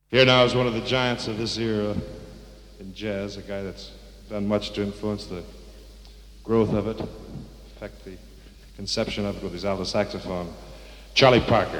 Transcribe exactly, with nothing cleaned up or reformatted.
Here now is one of the giants of this era in jazz, a guy that's done much to influence the growth of it, affect the conception of it with his alto saxophone, Charlie Parker.